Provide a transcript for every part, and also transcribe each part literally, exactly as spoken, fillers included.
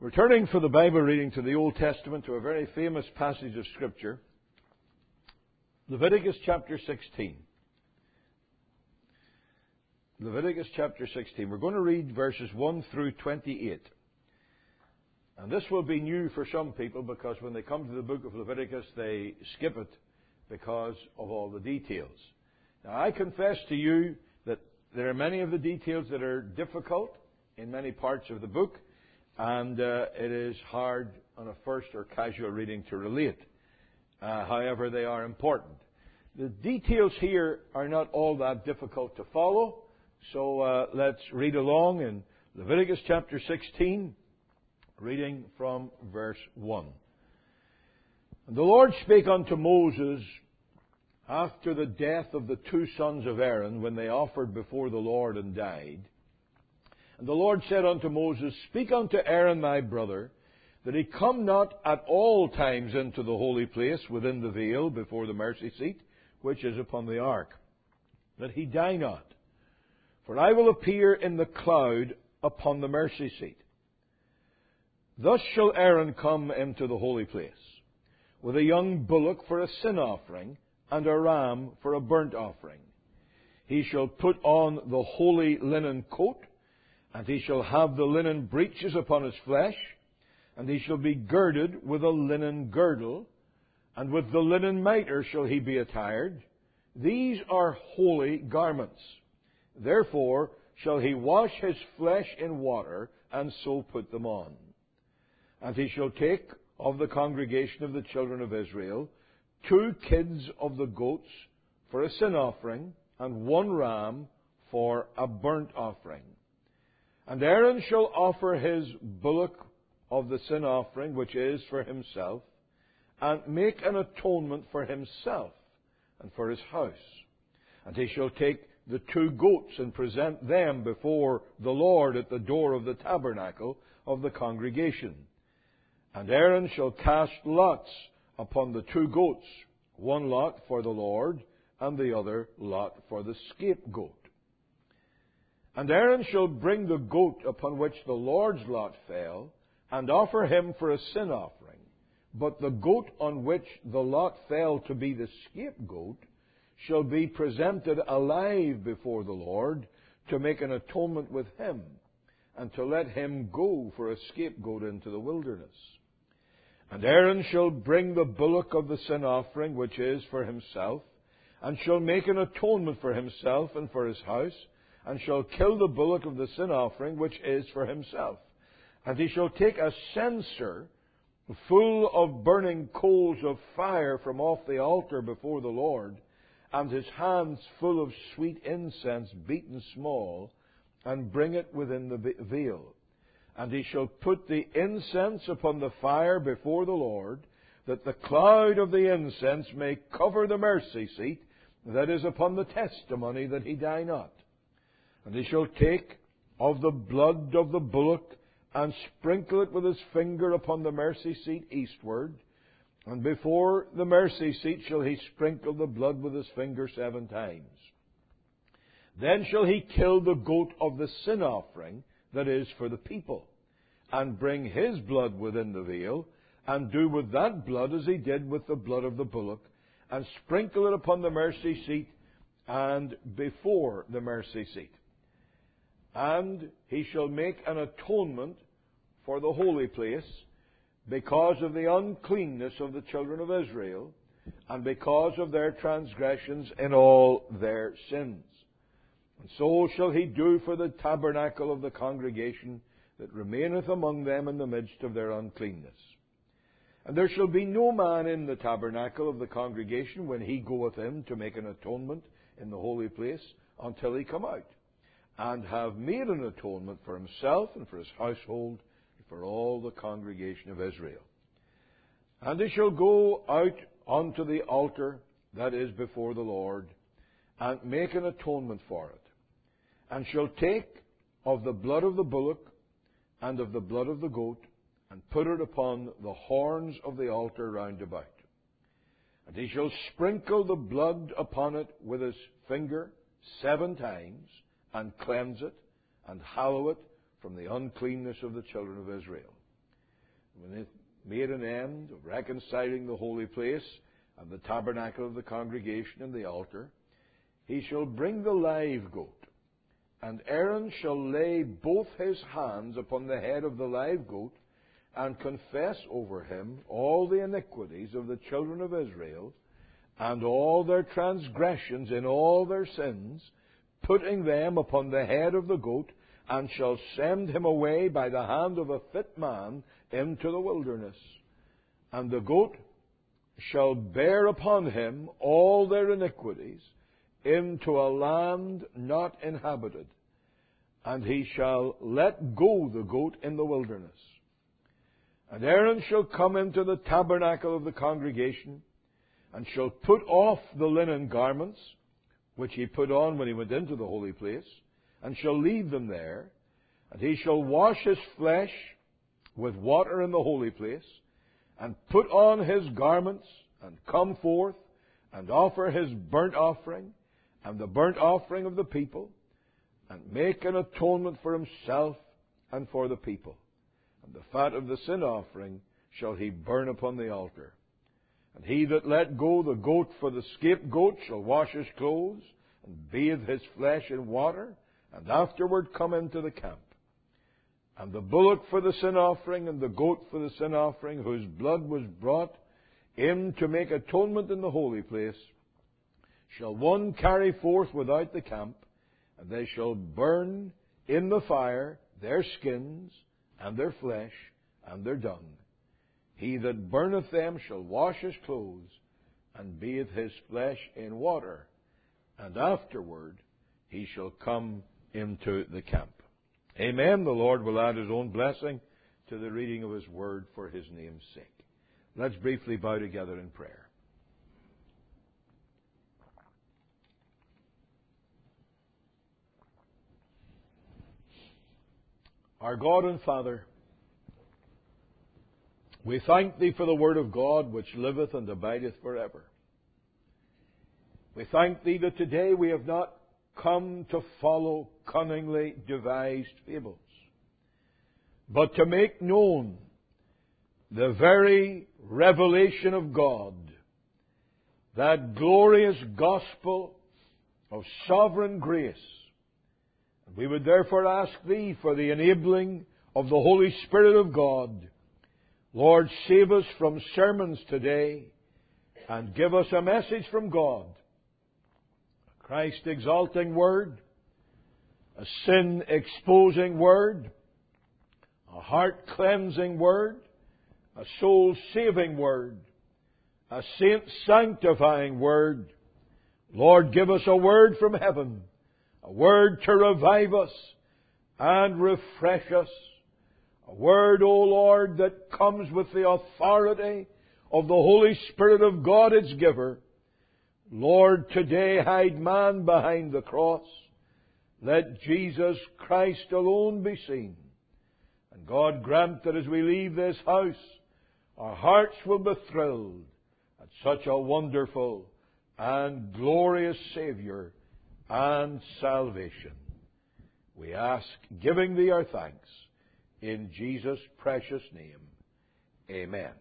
We're turning for the Bible reading to the Old Testament, to a very famous passage of Scripture, Leviticus chapter sixteen. Leviticus chapter sixteen. We're going to read verses one through twenty-eight. And this will be new for some people, because when they come to the book of Leviticus, they skip it because of all the details. Now, I confess to you that there are many of the details that are difficult in many parts of the book, and uh, it is hard on a first or casual reading to relate. Uh, however, they are important. The details here are not all that difficult to follow, so uh, let's read along in Leviticus chapter sixteen, reading from verse one. And the Lord spake unto Moses after the death of the two sons of Aaron, when they offered before the Lord and died. And the Lord said unto Moses, Speak unto Aaron thy brother, that he come not at all times into the holy place within the veil before the mercy seat, which is upon the ark, that he die not. For I will appear in the cloud upon the mercy seat. Thus shall Aaron come into the holy place, with a young bullock for a sin offering, and a ram for a burnt offering. He shall put on the holy linen coat, and he shall have the linen breeches upon his flesh, and he shall be girded with a linen girdle, and with the linen mitre shall he be attired. These are holy garments. Therefore shall he wash his flesh in water, and so put them on. And he shall take of the congregation of the children of Israel two kids of the goats for a sin offering, and one ram for a burnt offering. And Aaron shall offer his bullock of the sin offering, which is for himself, and make an atonement for himself and for his house. And he shall take the two goats and present them before the Lord at the door of the tabernacle of the congregation. And Aaron shall cast lots upon the two goats, one lot for the Lord, and the other lot for the scapegoat. And Aaron shall bring the goat upon which the Lord's lot fell, and offer him for a sin offering. But the goat on which the lot fell to be the scapegoat shall be presented alive before the Lord, to make an atonement with him, and to let him go for a scapegoat into the wilderness. And Aaron shall bring the bullock of the sin offering, which is for himself, and shall make an atonement for himself and for his house, and shall kill the bullock of the sin offering, which is for himself. And he shall take a censer full of burning coals of fire from off the altar before the Lord, and his hands full of sweet incense beaten small, and bring it within the veil. And he shall put the incense upon the fire before the Lord, that the cloud of the incense may cover the mercy seat that is upon the testimony, that he die not. And he shall take of the blood of the bullock, and sprinkle it with his finger upon the mercy seat eastward. And before the mercy seat shall he sprinkle the blood with his finger seven times. Then shall he kill the goat of the sin offering, that is for the people, and bring his blood within the veil, and do with that blood as he did with the blood of the bullock, and sprinkle it upon the mercy seat and before the mercy seat. And he shall make an atonement for the holy place, because of the uncleanness of the children of Israel, and because of their transgressions in all their sins. And so shall he do for the tabernacle of the congregation that remaineth among them in the midst of their uncleanness. And there shall be no man in the tabernacle of the congregation when he goeth in to make an atonement in the holy place, until he come out, and have made an atonement for himself and for his household, and for all the congregation of Israel. And he shall go out unto the altar that is before the Lord, and make an atonement for it, and shall take of the blood of the bullock and of the blood of the goat, and put it upon the horns of the altar round about. And he shall sprinkle the blood upon it with his finger seven times, and cleanse it, and hallow it from the uncleanness of the children of Israel. when it made an end of reconciling the holy place and the tabernacle of the congregation and the altar, he shall bring the live goat, and Aaron shall lay both his hands upon the head of the live goat, and confess over him all the iniquities of the children of Israel, and all their transgressions in all their sins, putting them upon the head of the goat, and shall send him away by the hand of a fit man into the wilderness. And the goat shall bear upon him all their iniquities into a land not inhabited, and he shall let go the goat in the wilderness. And Aaron shall come into the tabernacle of the congregation, and shall put off the linen garments, which he put on when he went into the holy place, and shall leave them there. And he shall wash his flesh with water in the holy place, and put on his garments, and come forth, and offer his burnt offering, and the burnt offering of the people, and make an atonement for himself and for the people. And the fat of the sin offering shall he burn upon the altar. And he that let go the goat for the scapegoat shall wash his clothes, and bathe his flesh in water, and afterward come into the camp. And the bullock for the sin offering, and the goat for the sin offering, whose blood was brought in to make atonement in the holy place, shall one carry forth without the camp, and they shall burn in the fire their skins, and their flesh, and their dung. He that burneth them shall wash his clothes, and bathe his flesh in water, and afterward he shall come into the camp. Amen. The Lord will add His own blessing to the reading of His Word for His name's sake. Let's briefly bow together in prayer. Our God and Father, we thank Thee for the Word of God which liveth and abideth forever. We thank Thee that today we have not come to follow cunningly devised fables, but to make known the very revelation of God, that glorious gospel of sovereign grace. We would therefore ask Thee for the enabling of the Holy Spirit of God. Lord, save us from sermons today and give us a message from God. A Christ-exalting word, a sin-exposing word, a heart-cleansing word, a soul-saving word, a saint-sanctifying word. Lord, give us a word from heaven, a word to revive us and refresh us. A word, O Lord, that comes with the authority of the Holy Spirit of God, its giver. Lord, today hide man behind the cross. Let Jesus Christ alone be seen. And God grant that as we leave this house, our hearts will be thrilled at such a wonderful and glorious Savior and salvation. We ask, giving Thee our thanks, in Jesus' precious name. Amen.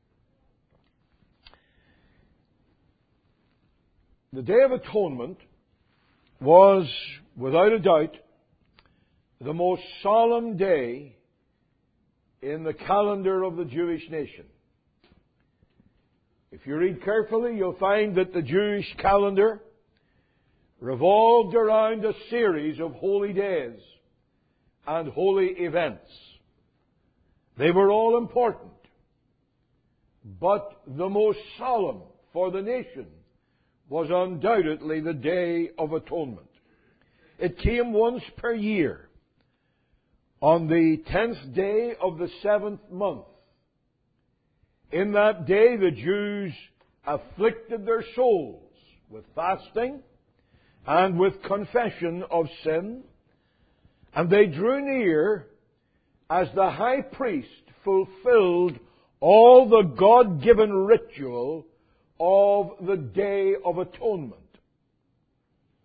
The Day of Atonement was, without a doubt, the most solemn day in the calendar of the Jewish nation. If you read carefully, you'll find that the Jewish calendar revolved around a series of holy days and holy events. They were all important, but the most solemn for the nation was undoubtedly the Day of Atonement. It came once per year on the tenth day of the seventh month. In that day the Jews afflicted their souls with fasting and with confession of sin, and they drew near as the high priest fulfilled all the God-given ritual of the Day of Atonement.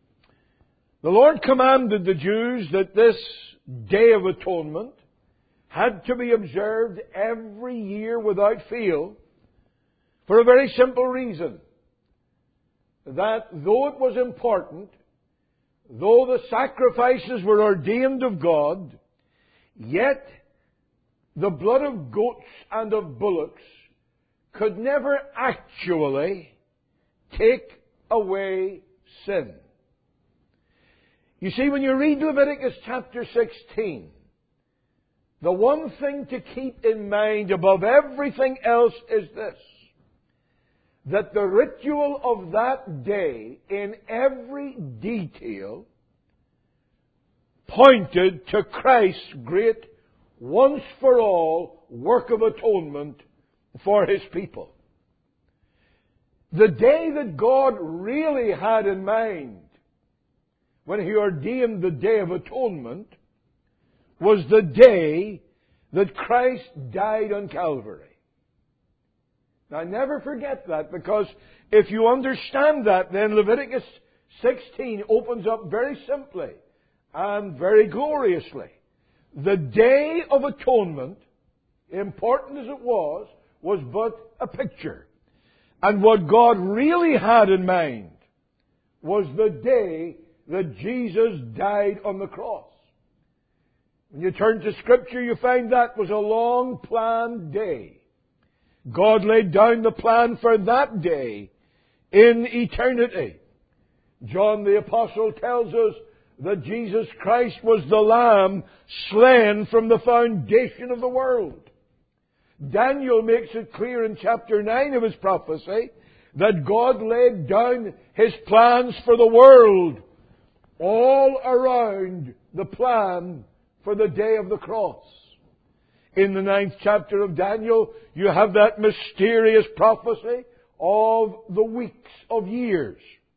The Lord commanded the Jews that this Day of Atonement had to be observed every year without fail for a very simple reason. That though it was important, though the sacrifices were ordained of God, yet the blood of goats and of bullocks could never actually take away sin. You see, when you read Leviticus chapter sixteen, the one thing to keep in mind above everything else is this: that the ritual of that day, in every detail, pointed to Christ's great once-for-all work of atonement for His people. The day that God really had in mind when He ordained the Day of Atonement was the day that Christ died on Calvary. Now, never forget that, because if you understand that, then Leviticus sixteen opens up very simply and very gloriously. The Day of Atonement, important as it was, was but a picture. And what God really had in mind was the day that Jesus died on the cross. When you turn to Scripture, you find that was a long-planned day. God laid down the plan for that day in eternity. John the Apostle tells us that Jesus Christ was the Lamb slain from the foundation of the world. Daniel makes it clear in chapter nine of his prophecy that God laid down His plans for the world all around the plan for the day of the cross. In the ninth chapter of Daniel, you have that mysterious prophecy of the weeks of years.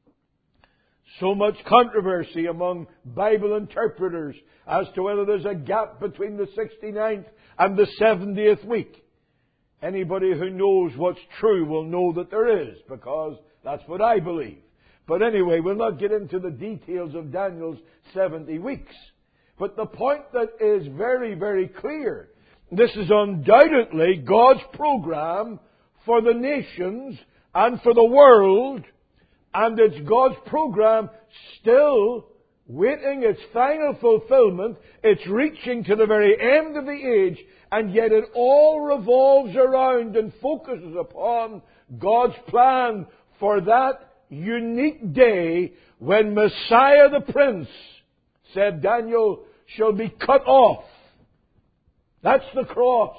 So much controversy among Bible interpreters as to whether there's a gap between the sixty-ninth and the seventieth week. Anybody who knows what's true will know that there is, because that's what I believe. But anyway, we'll not get into the details of Daniel's seventy weeks. But the point that is very, very clear, this is undoubtedly God's program for the nations and for the world, and it's God's program still waiting its final fulfillment. It's reaching to the very end of the age, and yet it all revolves around and focuses upon God's plan for that unique day when Messiah the Prince, said Daniel, shall be cut off. That's the cross.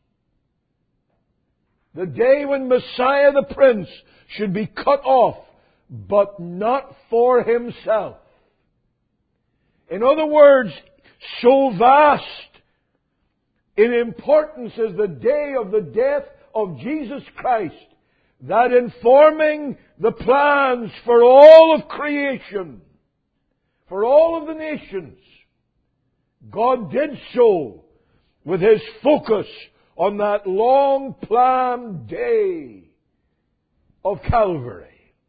The day when Messiah the Prince should be cut off, but not for Himself. In other words, so vast in importance is the day of the death of Jesus Christ, that in forming the plans for all of creation, for all of the nations, God did so with His focus on that long-planned day of Calvary.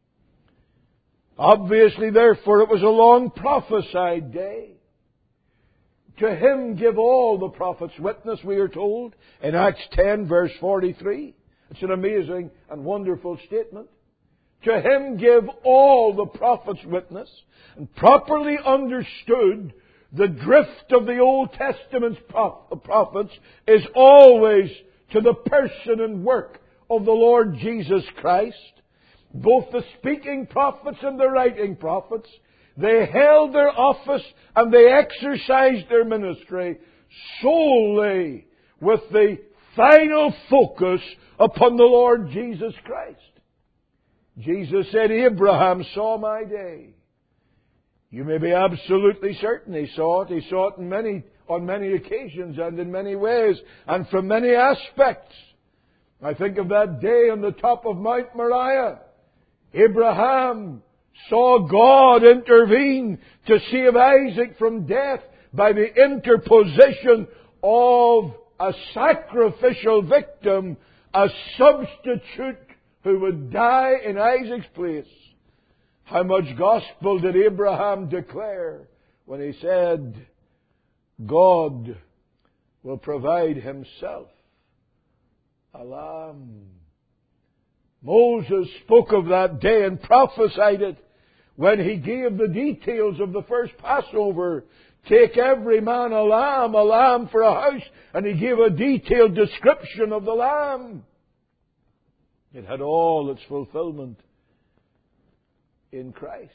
Obviously, therefore, it was a long prophesied day. To Him give all the prophets witness, we are told, in Acts ten, verse forty-three. It's an amazing and wonderful statement. To Him give all the prophets witness. And properly understood, the drift of the Old Testament's prophets is always to the person and work of the Lord Jesus Christ. Both the speaking prophets and the writing prophets, they held their office and they exercised their ministry solely with the final focus upon the Lord Jesus Christ. Jesus said, Abraham saw my day. You may be absolutely certain he saw it. He saw it in many, on many occasions and in many ways and from many aspects. I think of that day on the top of Mount Moriah. Abraham saw God intervene to save Isaac from death by the interposition of a sacrificial victim, a substitute who would die in Isaac's place. How much gospel did Abraham declare when he said, God will provide Himself a lamb. Moses spoke of that day and prophesied it when he gave the details of the first Passover. Take every man a lamb, a lamb for a house. And he gave a detailed description of the lamb. It had all its fulfillment in Christ.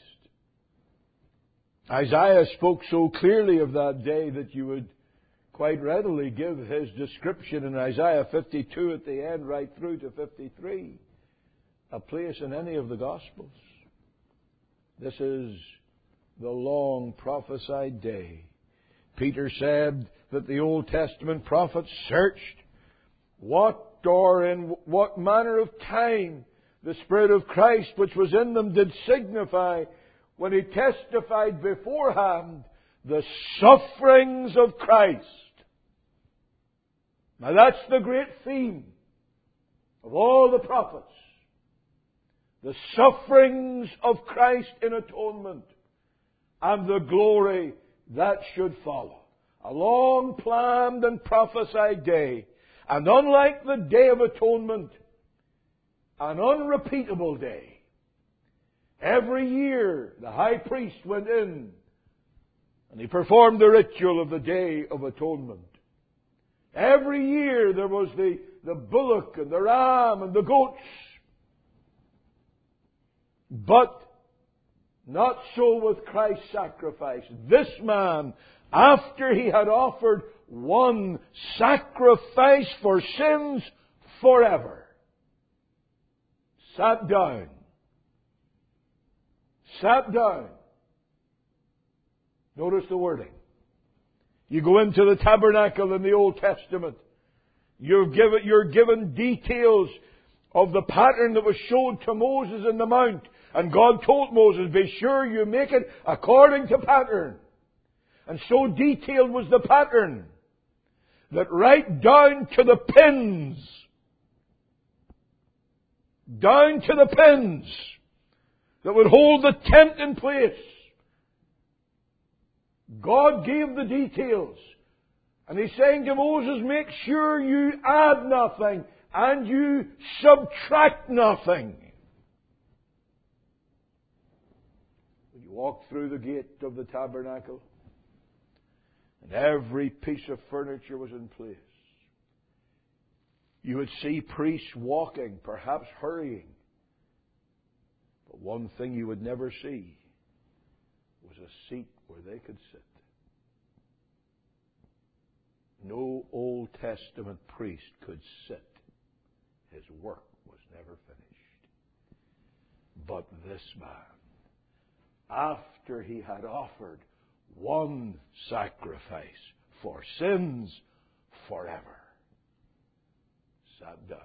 Isaiah spoke so clearly of that day that you would quite readily give his description in Isaiah fifty-two at the end right through to fifty-three a place in any of the Gospels. This is the long prophesied day. Peter said that the Old Testament prophets searched what or in what manner of time the Spirit of Christ which was in them did signify when He testified beforehand the sufferings of Christ. Now that's the great theme of all the prophets. The sufferings of Christ in atonement and the glory that should follow. A long planned and prophesied day. And unlike the Day of Atonement, an unrepeatable day. Every year the high priest went in and he performed the ritual of the Day of Atonement. Every year there was the, the bullock and the ram and the goats. But not so with Christ's sacrifice. This man, after He had offered one sacrifice for sins forever, sat down. Sat down. Notice the wording. You go into the tabernacle in the Old Testament. You're given, you're given details of the pattern that was showed to Moses in the Mount. And God told Moses, be sure you make it according to pattern. And so detailed was the pattern that right down to the pins, down to the pins that would hold the tent in place, God gave the details. And He's saying to Moses, make sure you add nothing and you subtract nothing. When you walk through the gate of the tabernacle, and every piece of furniture was in place, you would see priests walking, perhaps hurrying. But one thing you would never see was a seat where they could sit. No Old Testament priest could sit. His work was never finished. But this man, after he had offered one sacrifice for sins forever, sat down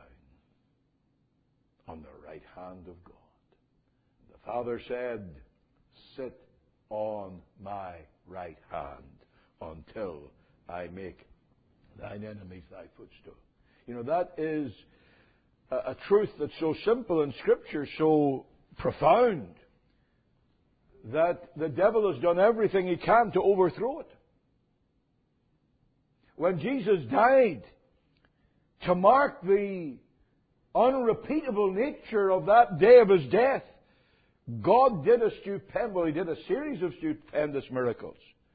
on the right hand of God. The Father said, sit on my right hand until I make thine enemies thy footstool. You know, that is a, a truth that's so simple in Scripture, so profound, that the devil has done everything he can to overthrow it. When Jesus died, to mark the unrepeatable nature of that day of His death, God did a stupendous, well, He did a series of stupendous miracles.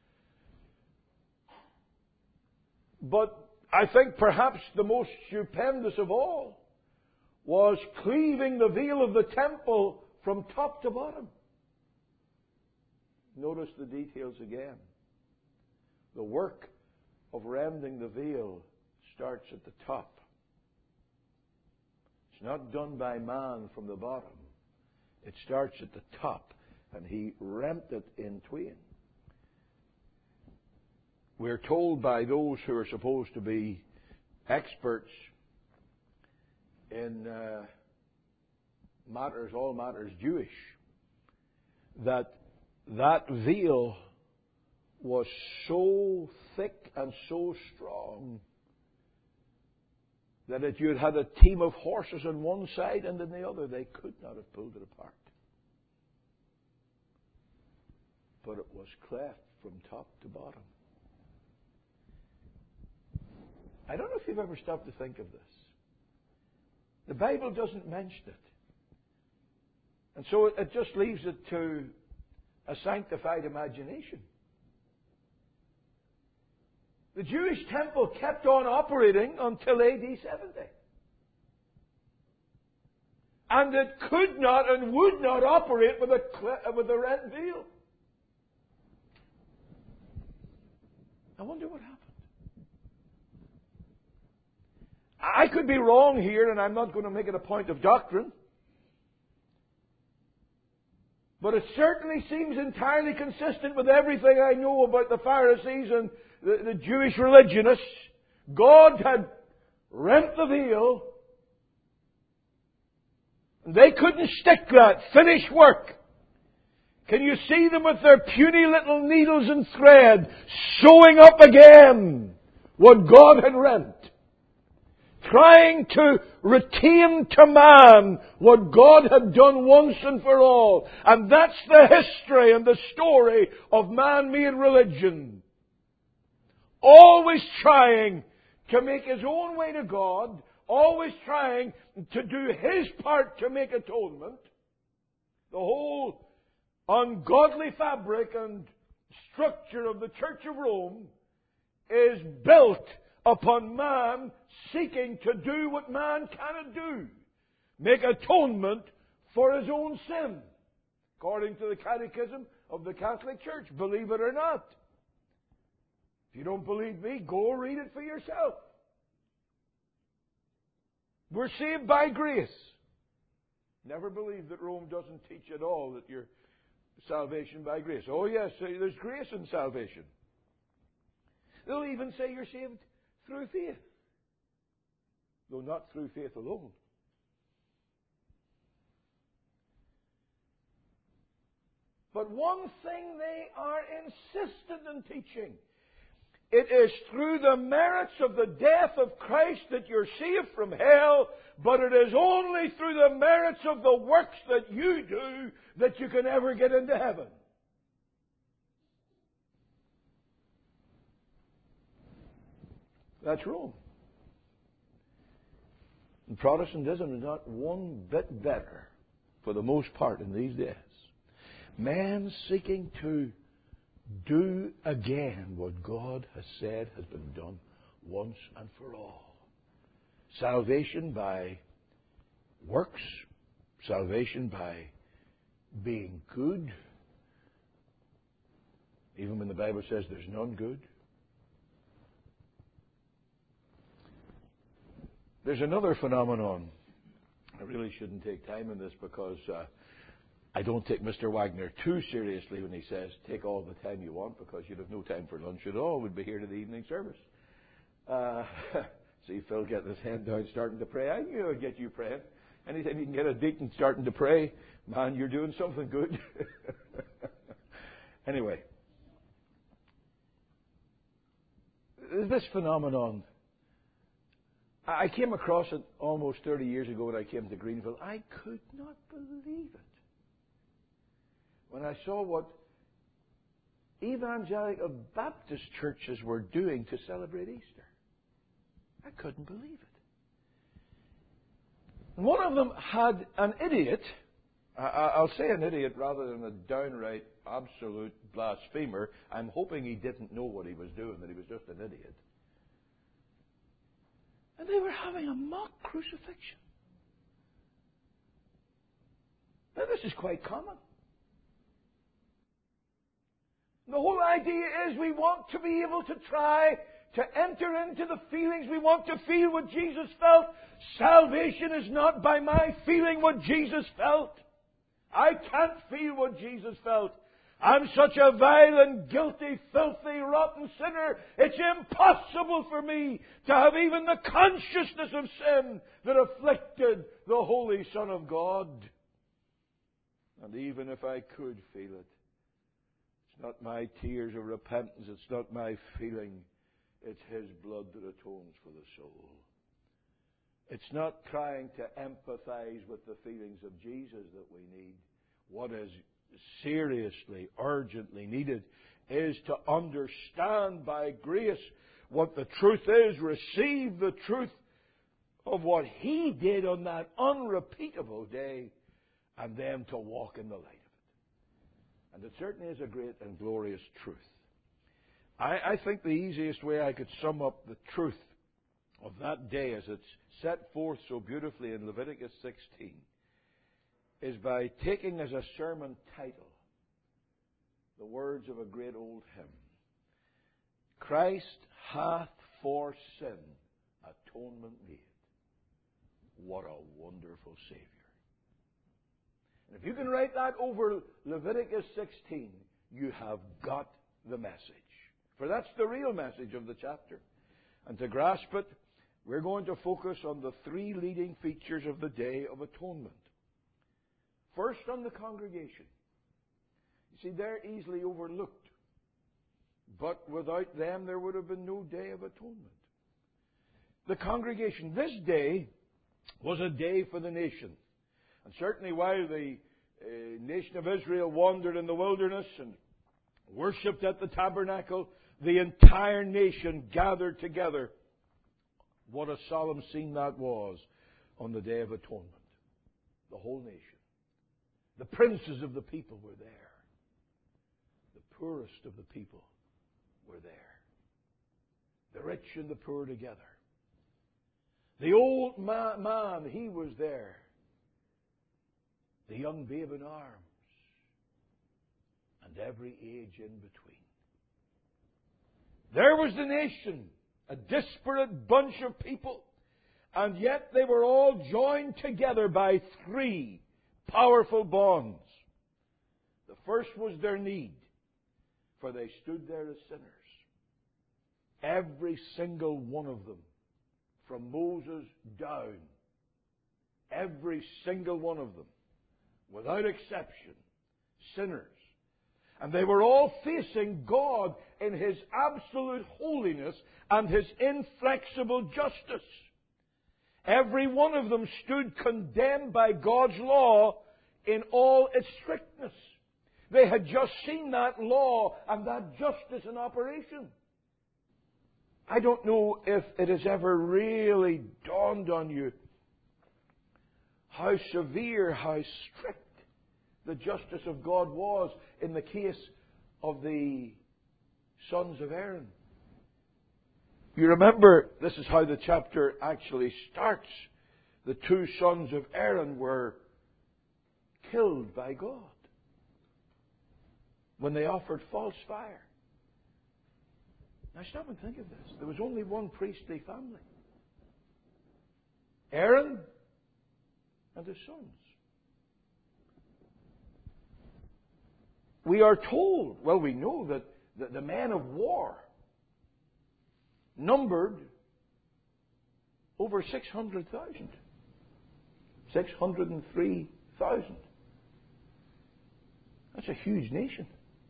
But I think perhaps the most stupendous of all was cleaving the veil of the temple from top to bottom. Notice the details again. The work of rending the veil starts at the top. It's not done by man from the bottom. It starts at the top, and He rent it in twain. We're told by those who are supposed to be experts in uh, matters, all matters Jewish, that that veil was so thick and so strong that if you had had a team of horses on one side and on the other, they could not have pulled it apart. But it was cleft from top to bottom. I don't know if you've ever stopped to think of this. The Bible doesn't mention it. And so it just leaves it to a sanctified imagination. The Jewish temple kept on operating until A D seventy. And it could not and would not operate with a, with a rent veil. I wonder what happened. I could be wrong here, and I'm not going to make it a point of doctrine. But it certainly seems entirely consistent with everything I know about the Pharisees and the, the Jewish religionists. God had rent the veil. And they couldn't stick that finished work. Can you see them with their puny little needles and thread sewing up again what God had rent? Trying to retain to man what God had done once and for all. And that's the history and the story of man-made religion. Always trying to make his own way to God. Always trying to do his part to make atonement. The whole ungodly fabric and structure of the Church of Rome is built upon man seeking to do what man cannot do. Make atonement for his own sin. According to the Catechism of the Catholic Church. Believe it or not. If you don't believe me, go read it for yourself. We're saved by grace. Never believe that Rome doesn't teach at all that you're salvation by grace. Oh yes, there's grace in salvation. They'll even say you're saved through faith. Though not through faith alone. But one thing they are insistent in teaching. It is through the merits of the death of Christ that you're saved from hell, but it is only through the merits of the works that you do that you can ever get into heaven. That's Rome. And Protestantism is not one bit better, for the most part, in these days. Man seeking to do again what God has said has been done once and for all. Salvation by works, salvation by being good, even when the Bible says there's none good. There's another phenomenon. I really shouldn't take time in this because uh, I don't take Mister Wagner too seriously when he says, take all the time you want because you'd have no time for lunch at all. We'd be here to the evening service. Uh, see Phil getting his head down, starting to pray. I knew I'd get you praying. Anytime you can get a deacon starting to pray, man, you're doing something good. Anyway, this phenomenon, I came across it almost thirty years ago when I came to Greenville. I could not believe it. When I saw what evangelical Baptist churches were doing to celebrate Easter. I couldn't believe it. One of them had an idiot, I'll say an idiot rather than a downright absolute blasphemer. I'm hoping he didn't know what he was doing, that he was just an idiot. And they were having a mock crucifixion. Now this is quite common. The whole idea is we want to be able to try to enter into the feelings. We want to feel what Jesus felt. Salvation is not by my feeling what Jesus felt. I can't feel what Jesus felt. I'm such a vile and guilty, filthy, rotten sinner. It's impossible for me to have even the consciousness of sin that afflicted the Holy Son of God. And even if I could feel it, it's not my tears of repentance. It's not my feeling. It's His blood that atones for the soul. It's not trying to empathize with the feelings of Jesus that we need. What is seriously, urgently needed is to understand by grace what the truth is, receive the truth of what He did on that unrepeatable day, and then to walk in the light of it. And it certainly is a great and glorious truth. I, I think the easiest way I could sum up the truth of that day as it's set forth so beautifully in Leviticus sixteen is by taking as a sermon title the words of a great old hymn. Christ hath for sin atonement made. What a wonderful Savior. And if you can write that over Leviticus sixteen, you have got the message. For that's the real message of the chapter. And to grasp it, we're going to focus on the three leading features of the Day of Atonement. First, on the congregation. You see, they're easily overlooked. But without them, there would have been no Day of Atonement. The congregation. This day was a day for the nation. And certainly while the uh, nation of Israel wandered in the wilderness and worshipped at the tabernacle, the entire nation gathered together. What a solemn scene that was on the Day of Atonement. The whole nation. The princes of the people were there. The poorest of the people were there. The rich and the poor together. The old ma- man, he was there. The young babe in arms. And every age in between. There was the nation, a disparate bunch of people, and yet they were all joined together by three powerful bonds. The first was their need, for they stood there as sinners. Every single one of them, from Moses down, every single one of them, without exception, sinners. And they were all facing God in His absolute holiness and His inflexible justice. Every one of them stood condemned by God's law in all its strictness. They had just seen that law and that justice in operation. I don't know if it has ever really dawned on you how severe, how strict the justice of God was in the case of the sons of Aaron. You remember, this is how the chapter actually starts. The two sons of Aaron were killed by God when they offered false fire. Now stop and think of this. There was only one priestly family. Aaron and his sons. We are told, well, we know that the, the men of war numbered over six hundred thousand. six hundred three thousand. That's a huge nation.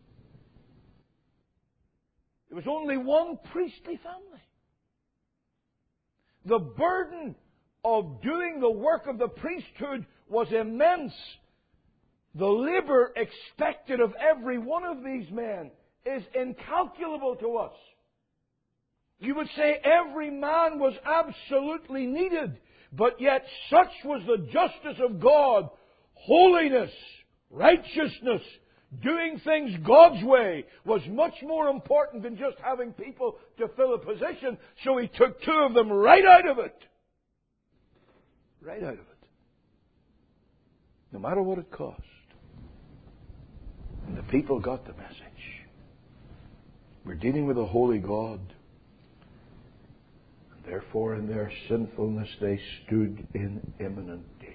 There was only one priestly family. The burden of doing the work of the priesthood was immense. The labor expected of every one of these men is incalculable to us. You would say every man was absolutely needed, but yet such was the justice of God, holiness, righteousness, doing things God's way was much more important than just having people to fill a position, so He took two of them right out of it. Right out of it. No matter what it cost. And the people got the message. We're dealing with a holy God. And therefore, in their sinfulness, they stood in imminent danger.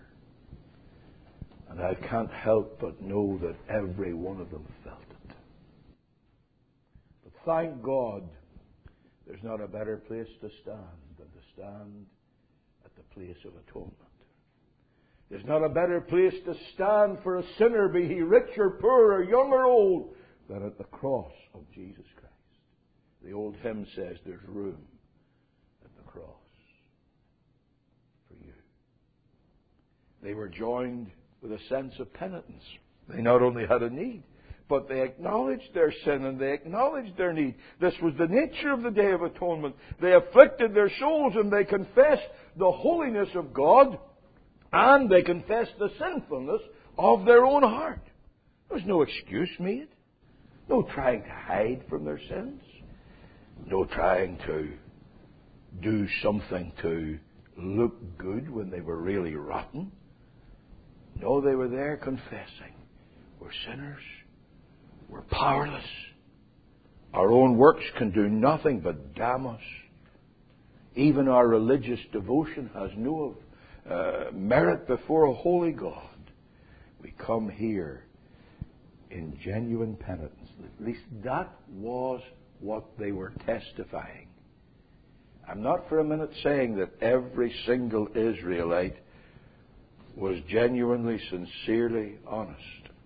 And I can't help but know that every one of them felt it. But thank God, there's not a better place to stand than to stand at the place of atonement. There's not a better place to stand for a sinner, be he rich or poor or young or old, than at the cross of Jesus Christ. The old hymn says there's room at the cross for you. They were joined with a sense of penitence. They not only had a need, But they acknowledged their sin and they acknowledged their need. This was the nature of the Day of Atonement. They afflicted their souls and they confessed the holiness of God and they confessed the sinfulness of their own heart. There was no excuse made. No trying to hide from their sins. No trying to do something to look good when they were really rotten. No, they were there confessing. We're sinners. We're powerless. Our own works can do nothing but damn us. Even our religious devotion has no uh, merit before a holy God. We come here in genuine penitence. At least that was what they were testifying. I'm not for a minute saying that every single Israelite was genuinely, sincerely honest.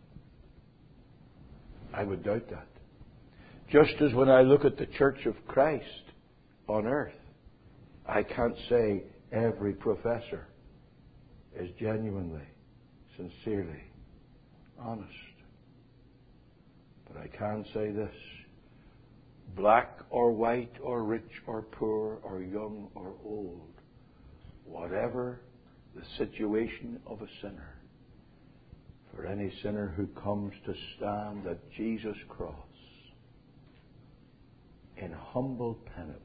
I would doubt that. Just as when I look at the Church of Christ on earth, I can't say every professor is genuinely, sincerely honest. But I can say this: black or white or rich or poor or young or old, whatever the situation of a sinner, for any sinner who comes to stand at Jesus' cross in humble penitence,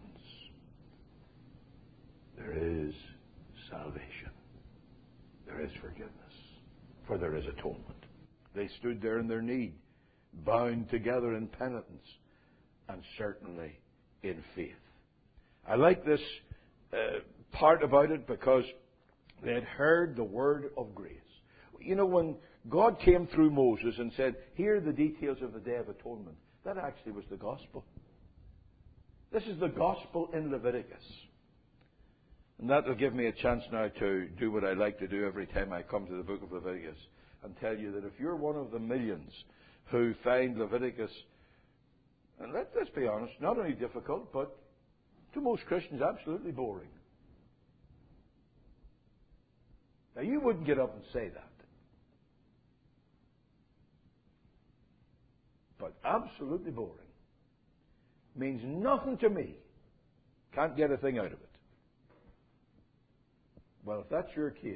there is salvation. There is forgiveness. For there is atonement. They stood there in their need, bound together in penitence, and certainly in faith. I like this uh, part about it because they had heard the word of grace. You know, when God came through Moses and said, here are the details of the Day of Atonement, that actually was the gospel. This is the gospel in Leviticus. And that will give me a chance now to do what I like to do every time I come to the book of Leviticus and tell you that if you're one of the millions who find Leviticus, and let, let's be honest, not only difficult, but to most Christians absolutely boring. Now, you wouldn't get up and say that. But absolutely boring means nothing to me. Can't get a thing out of it. Well, if that's your case,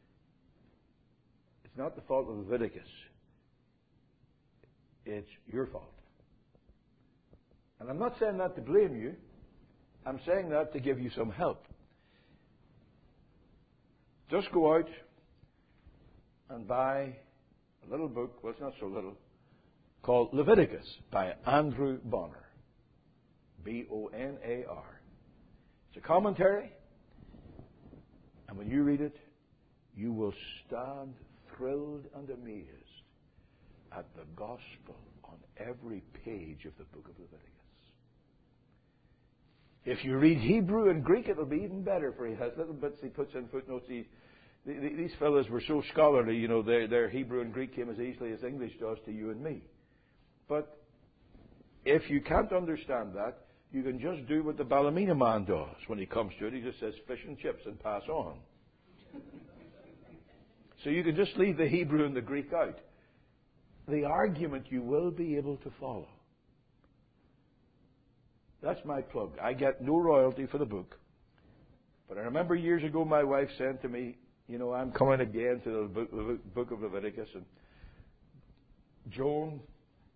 it's not the fault of Leviticus. It's your fault. And I'm not saying that to blame you. I'm saying that to give you some help. Just go out and buy a little book, well, it's not so little, called Leviticus by Andrew Bonner. B O N A R. It's a commentary. And when you read it, you will stand thrilled and amazed at the gospel on every page of the book of Leviticus. If you read Hebrew and Greek, it'll be even better, for he has little bits he puts in footnotes. He, these fellows were so scholarly, you know, their, their Hebrew and Greek came as easily as English does to you and me. But if you can't understand that, you can just do what the Ballymena man does when he comes to it. He just says fish and chips and pass on. So you can just leave the Hebrew and the Greek out. The argument you will be able to follow. That's my plug. I get no royalty for the book. But I remember years ago my wife said to me, you know, I'm coming again to the book, the book of Leviticus. And Joan,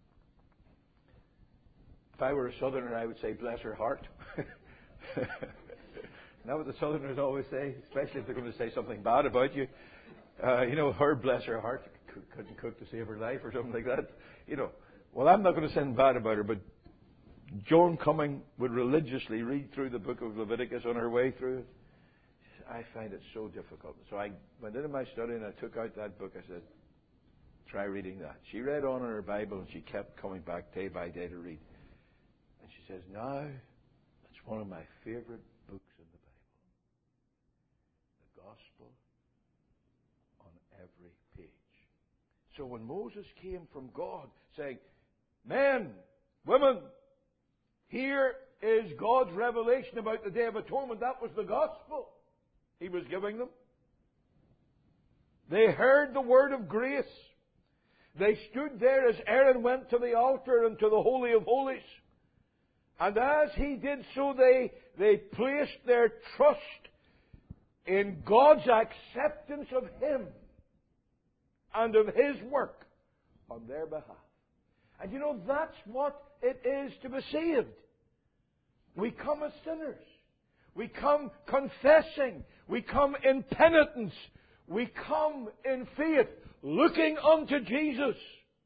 if I were a southerner, I would say, bless her heart. Isn't that what the southerners always say? Especially if they're going to say something bad about you. Uh, you know, her, bless her heart, couldn't cook to save her life or something like that. You know, well, I'm not going to say anything bad about her, but Joan Cumming would religiously read through the book of Leviticus on her way through it. I find it so difficult. So I went into my study and I took out that book. I said, try reading that. She read on in her Bible and she kept coming back day by day to read. And she says, now, it's one of my favorite books in the Bible. The Gospel on every page. So when Moses came from God saying, men, women, here is God's revelation about the Day of Atonement, that was the Gospel He was giving them. They heard the word of grace. They stood there as Aaron went to the altar and to the Holy of Holies. And as he did so, they, they placed their trust in God's acceptance of Him and of His work on their behalf. And you know, that's what it is to be saved. We come as sinners. We come confessing. We come in penitence. We come in faith, looking unto Jesus.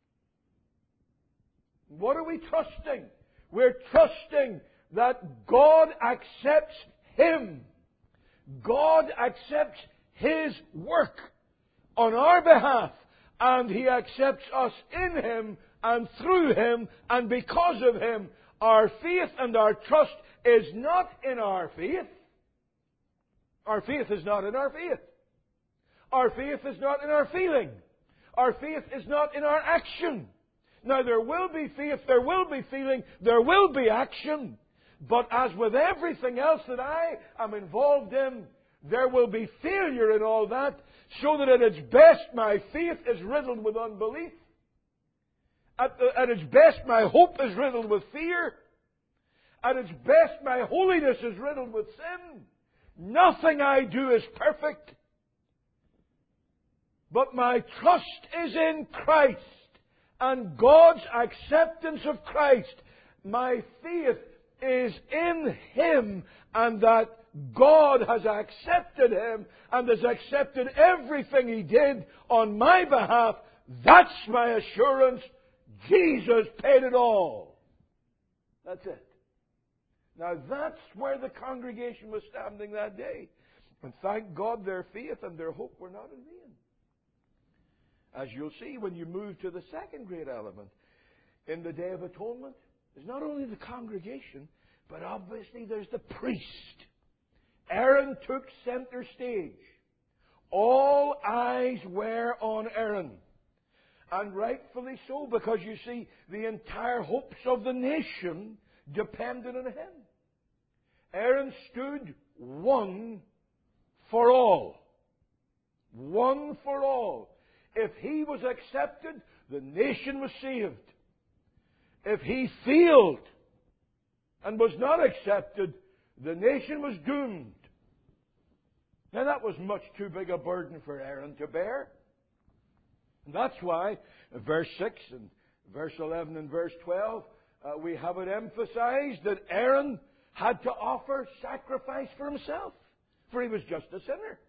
What are we trusting? We're trusting that God accepts Him. God accepts His work on our behalf, and He accepts us in Him and through Him, and because of Him. Our faith and our trust is not in our faith. Our faith is not in our faith. Our faith is not in our feeling. Our faith is not in our action. Now, there will be faith, there will be feeling, there will be action. But as with everything else that I am involved in, there will be failure in all that, so that at its best my faith is riddled with unbelief. At, the, at its best my hope is riddled with fear. At its best my holiness is riddled with sin. Nothing I do is perfect. But my trust is in Christ and God's acceptance of Christ. My faith is in Him, and that God has accepted Him and has accepted everything He did on my behalf. That's my assurance. Jesus paid it all. That's it. Now that's where the congregation was standing that day. And thank God their faith and their hope were not in vain. As you'll see when you move to the second great element in the Day of Atonement, there's not only the congregation, but obviously there's the priest. Aaron took center stage. All eyes were on Aaron. And rightfully so, because you see, the entire hopes of the nation depended on him. Aaron stood one for all. One for all. If he was accepted, the nation was saved. If he failed and was not accepted, the nation was doomed. Now that was much too big a burden for Aaron to bear. And that's why, in verse six and verse eleven and verse twelve, uh, we have it emphasized that Aaron had to offer sacrifice for himself, for he was just a sinner.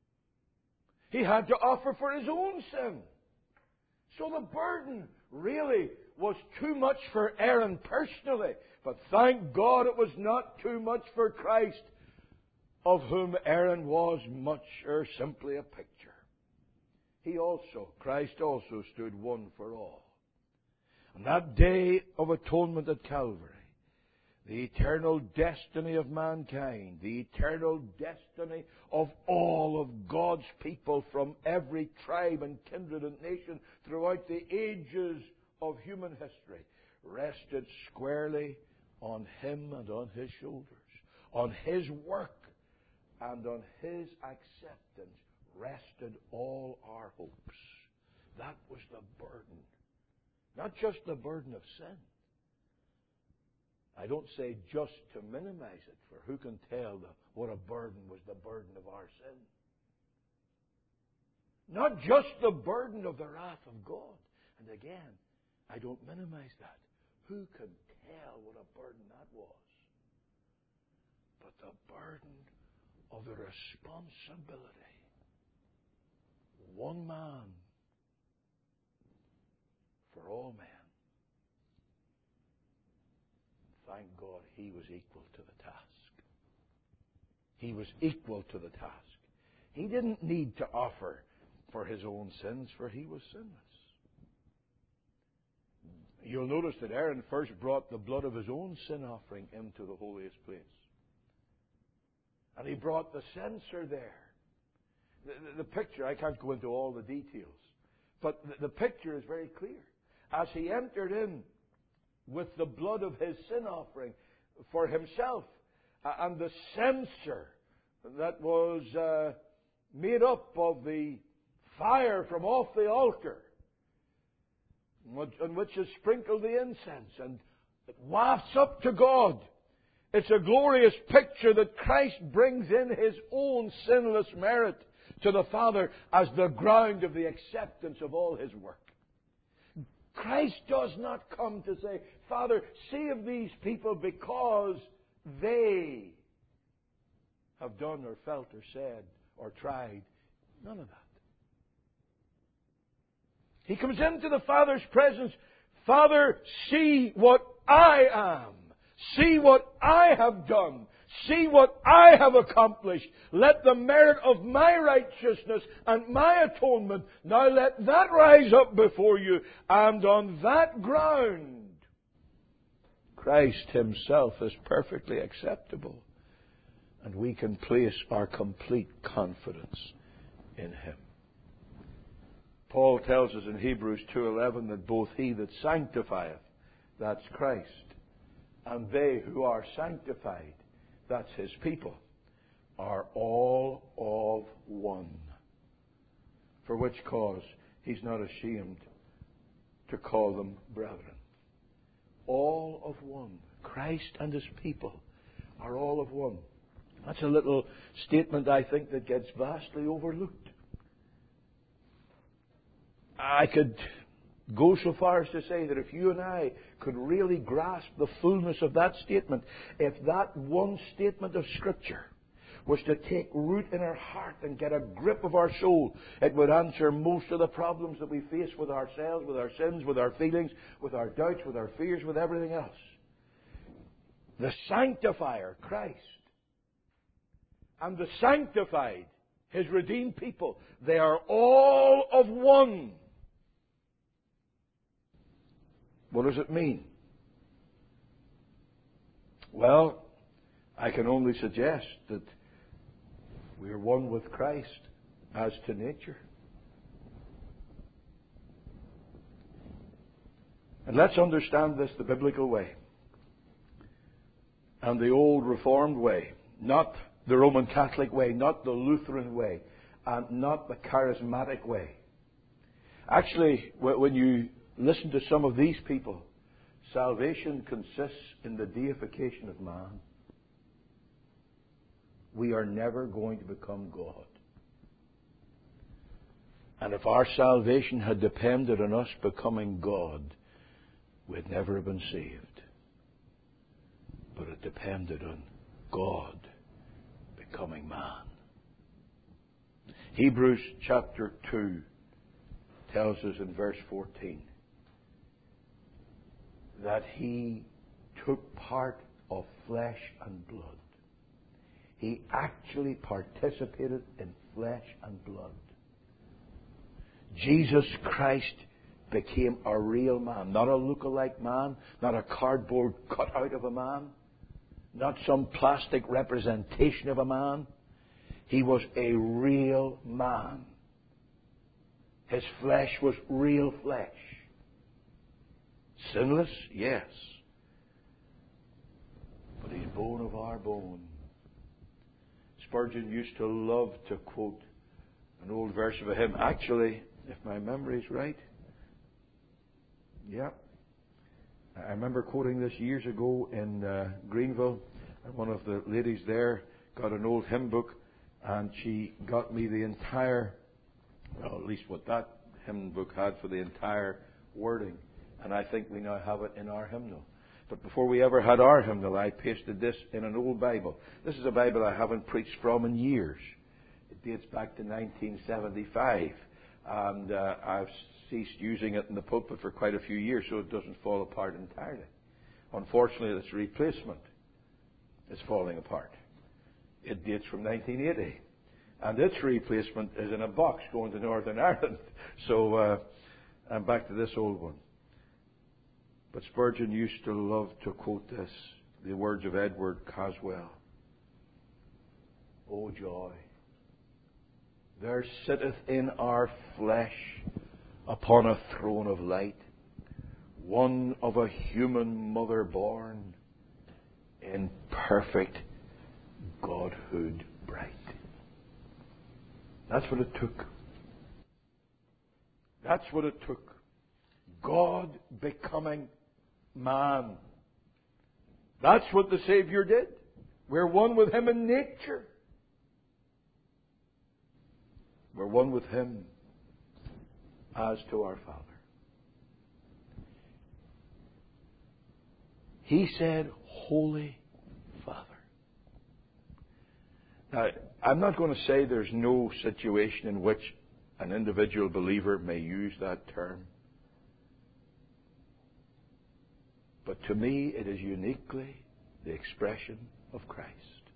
He had to offer for his own sin. So the burden really was too much for Aaron personally. But thank God it was not too much for Christ, of whom Aaron was much or simply a picture. He also, Christ also stood one for all. On that day of atonement at Calvary, the eternal destiny of mankind, the eternal destiny of all of God's people from every tribe and kindred and nation throughout the ages of human history, rested squarely on Him and on His shoulders, on His work and on His acceptance rested all our hopes. That was the burden. Not just the burden of sin. I don't say just to minimize it, for who can tell the, what a burden was the burden of our sin. Not just the burden of the wrath of God. And again, I don't minimize that. Who can tell what a burden that was? But the burden of the responsibility. One man for all men. Thank God He was equal to the task. He was equal to the task. He didn't need to offer for His own sins, for He was sinless. You'll notice that Aaron first brought the blood of his own sin offering into the holiest place. And he brought the censer there. The, the, the picture, I can't go into all the details, but the, the picture is very clear. As he entered in with the blood of his sin offering for himself, uh, and the censer that was uh, made up of the fire from off the altar, on which is sprinkled the incense, and it wafts up to God. It's a glorious picture that Christ brings in His own sinless merit to the Father as the ground of the acceptance of all His work. Christ does not come to say, Father, save these people because they have done or felt or said or tried. None of that. He comes into the Father's presence. Father, see what I am. See what I have done. See what I have accomplished. Let the merit of my righteousness and my atonement, now let that rise up before you. And on that ground, Christ Himself is perfectly acceptable. And we can place our complete confidence in Him. Paul tells us in Hebrews two eleven that both He that sanctifieth, that's Christ, and they who are sanctified, that's His people, are all of one. For which cause He's not ashamed to call them brethren. All of one. Christ and His people are all of one. That's a little statement, I think, that gets vastly overlooked. I could go so far as to say that if you and I could really grasp the fullness of that statement, if that one statement of Scripture was to take root in our heart and get a grip of our soul, it would answer most of the problems that we face with ourselves, with our sins, with our feelings, with our doubts, with our fears, with everything else. The sanctifier, Christ, and the sanctified, His redeemed people, they are all of one. What does it mean? Well, I can only suggest that we are one with Christ as to nature. And let's understand this the biblical way and the old Reformed way, not the Roman Catholic way, not the Lutheran way, and not the charismatic way. Actually, when you listen to some of these people, salvation consists in the deification of man. We are never going to become God. And if our salvation had depended on us becoming God, we'd never have been saved. But it depended on God becoming man. Hebrews chapter two tells us in verse fourteen that He took part of flesh and blood. He actually participated in flesh and blood. Jesus Christ became a real man, not a look-alike man, not a cardboard cutout of a man, not some plastic representation of a man. He was a real man. His flesh was real flesh. Sinless? Yes. But He's bone of our bone. Spurgeon used to love to quote an old verse of a hymn. Actually, if my memory is right, yeah, I remember quoting this years ago in uh, Greenville, and one of the ladies there got an old hymn book, and she got me the entire, well, at least what that hymn book had for the entire wording. And I think we now have it in our hymnal. But before we ever had our hymnal, I pasted this in an old Bible. This is a Bible I haven't preached from in years. It dates back to nineteen seventy-five. And uh, I've ceased using it in the pulpit for quite a few years, so it doesn't fall apart entirely. Unfortunately, its replacement is falling apart. It dates from nineteen eighty. And its replacement is in a box going to Northern Ireland. So uh, I'm back to this old one. But Spurgeon used to love to quote this, the words of Edward Caswell. O joy, there sitteth in our flesh upon a throne of light one of a human mother born in perfect Godhood bright. That's what it took. That's what it took. God becoming man. That's what the Savior did. We're one with Him in nature. We're one with Him as to our Father. He said, Holy Father. Now, I'm not going to say there's no situation in which an individual believer may use that term. But to me, it is uniquely the expression of Christ.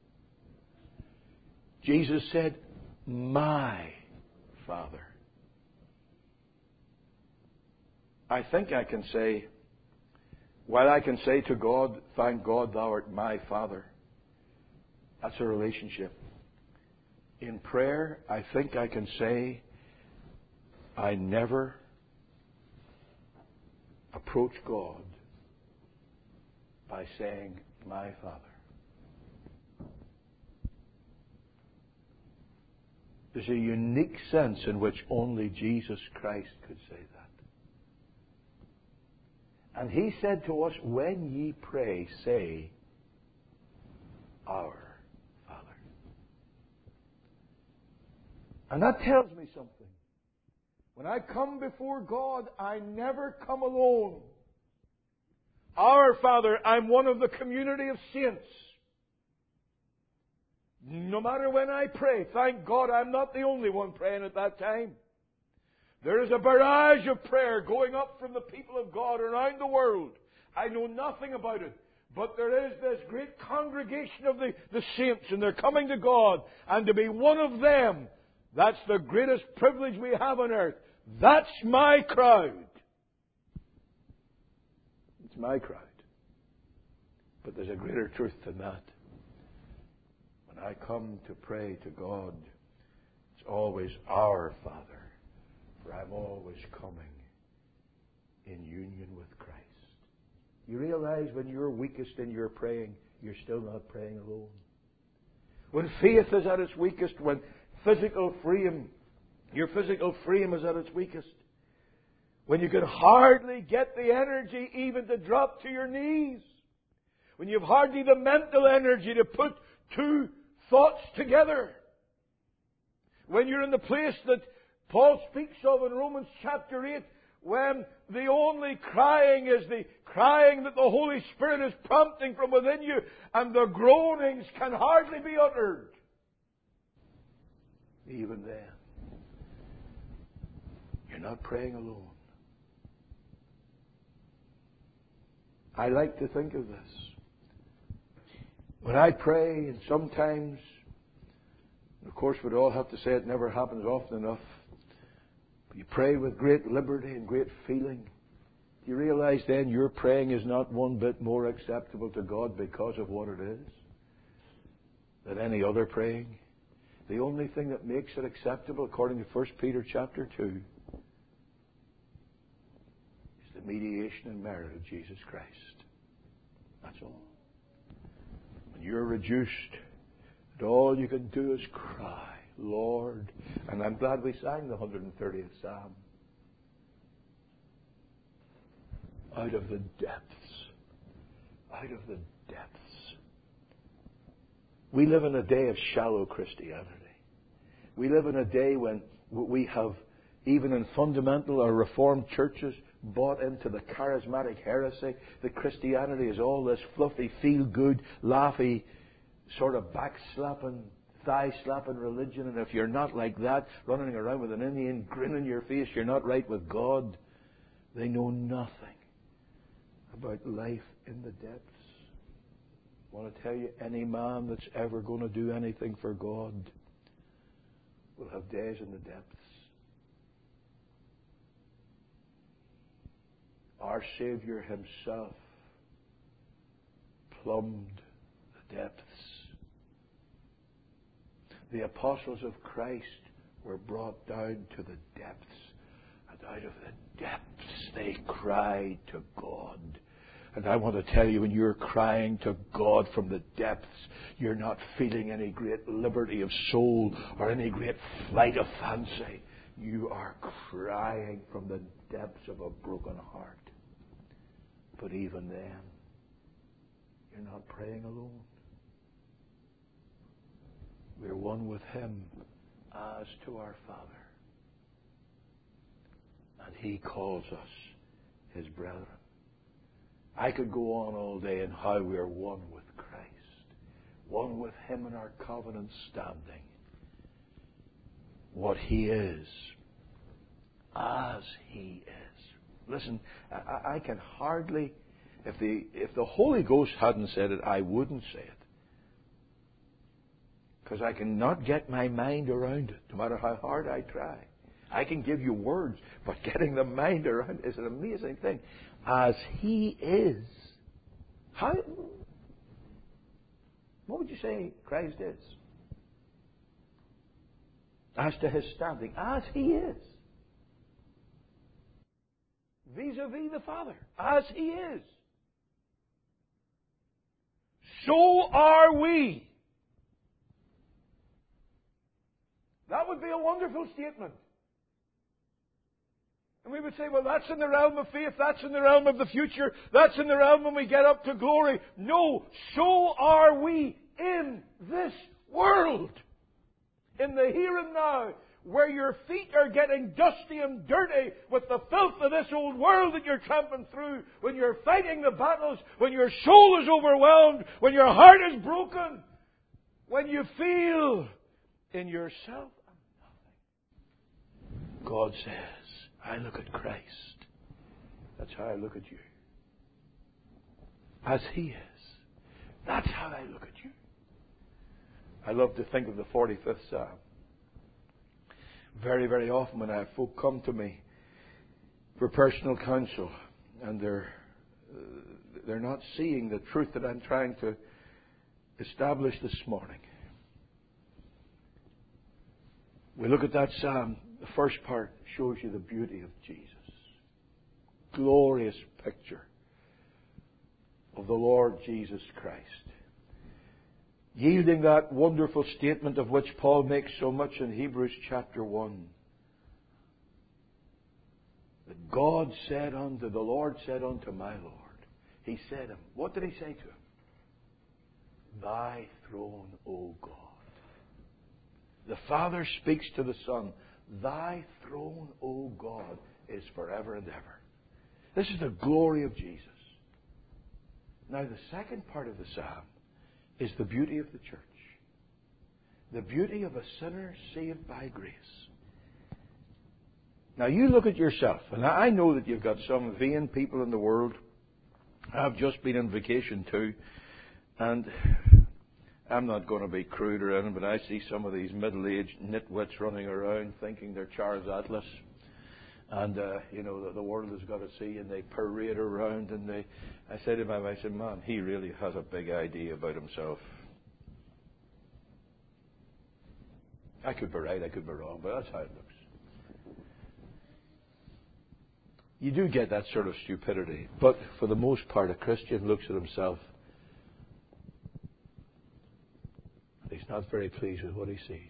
Jesus said, My Father. I think I can say, while I can say to God, thank God thou art my Father, that's a relationship. In prayer, I think I can say, I never approach God by saying, my Father. There's a unique sense in which only Jesus Christ could say that. And He said to us, when ye pray, say, our Father. And that tells me something. When I come before God, I never come alone. Our Father, I'm one of the community of saints. No matter when I pray, thank God I'm not the only one praying at that time. There is a barrage of prayer going up from the people of God around the world. I know nothing about it. But there is this great congregation of the, the saints, and they're coming to God. And to be one of them, that's the greatest privilege we have on earth. That's my crowd. It's my crowd. But there's a greater truth than that. When I come to pray to God, it's always our Father. For I'm always coming in union with Christ. You realize when you're weakest in your praying, you're still not praying alone. When faith is at its weakest, when physical frame, your physical frame is at its weakest, when you can hardly get the energy even to drop to your knees, when you've hardly the mental energy to put two thoughts together, when you're in the place that Paul speaks of in Romans chapter eight, when the only crying is the crying that the Holy Spirit is prompting from within you, and the groanings can hardly be uttered. Even then, you're not praying alone. I like to think of this. When I pray, and sometimes, of course we'd all have to say it never happens often enough, you pray with great liberty and great feeling. Do you realize then your praying is not one bit more acceptable to God because of what it is than any other praying? The only thing that makes it acceptable, according to First Peter chapter two, is the mediation and merit of Jesus Christ. That's all. When you're reduced, and all you can do is cry, Lord. And I'm glad we sang the one hundred thirtieth Psalm. Out of the depths. Out of the depths. We live in a day of shallow Christianity. We live in a day when we have, even in fundamental or reformed churches, bought into the charismatic heresy that Christianity is all this fluffy, feel-good, laughy, sort of backslapping, thigh-slapping religion, and if you're not like that, running around with an Indian grin on your face, you're not right with God. They know nothing about life in the depths. I want to tell you, any man that's ever going to do anything for God will have days in the depths. Our Savior Himself plumbed the depths. The apostles of Christ were brought down to the depths. And out of the depths they cried to God. And I want to tell you, when you're crying to God from the depths, you're not feeling any great liberty of soul or any great flight of fancy. You are crying from the depths of a broken heart. But even then, you're not praying alone. We're one with Him as to our Father. And He calls us His brethren. I could go on all day in how we are one with Christ. One with Him in our covenant standing. What He is, as He is. Listen, I, I can hardly, if the, if the Holy Ghost hadn't said it, I wouldn't say it. Because I cannot get my mind around it, no matter how hard I try. I can give you words, but getting the mind around it is an amazing thing. As He is. How? What would you say Christ is? As to His standing. As He is. Vis-a-vis the Father. As He is. So are we. That would be a wonderful statement. And we would say, well, that's in the realm of faith, that's in the realm of the future, that's in the realm when we get up to glory. No, so are we in this world. In the here and now, where your feet are getting dusty and dirty with the filth of this old world that you're tramping through, when you're fighting the battles, when your soul is overwhelmed, when your heart is broken, when you feel in yourself God says, I look at Christ. That's how I look at you. As He is. That's how I look at you. I love to think of the forty-fifth Psalm. Very, very often when I have folk come to me for personal counsel and they're, uh, they're not seeing the truth that I'm trying to establish this morning. We look at that Psalm. The first part shows you the beauty of Jesus. Glorious picture of the Lord Jesus Christ. Yielding that wonderful statement of which Paul makes so much in Hebrews chapter one. That God said unto, the Lord said unto my Lord. He said him. What did He say to him? Thy throne, O God. The Father speaks to the Son. Thy throne, O God, is forever and ever. This is the glory of Jesus. Now, the second part of the Psalm is the beauty of the church. The beauty of a sinner saved by grace. Now, you look at yourself, and I know that you've got some vain people in the world. I've just been on vacation too, and I'm not going to be crude or anything, but I see some of these middle-aged nitwits running around thinking they're Charles Atlas. And, uh, you know, the, the world has got to see, and they parade around, and they... I said to him, I said, man, he really has a big idea about himself. I could be right, I could be wrong, but that's how it looks. You do get that sort of stupidity, but for the most part, a Christian looks at himself. He's not very pleased with what he sees.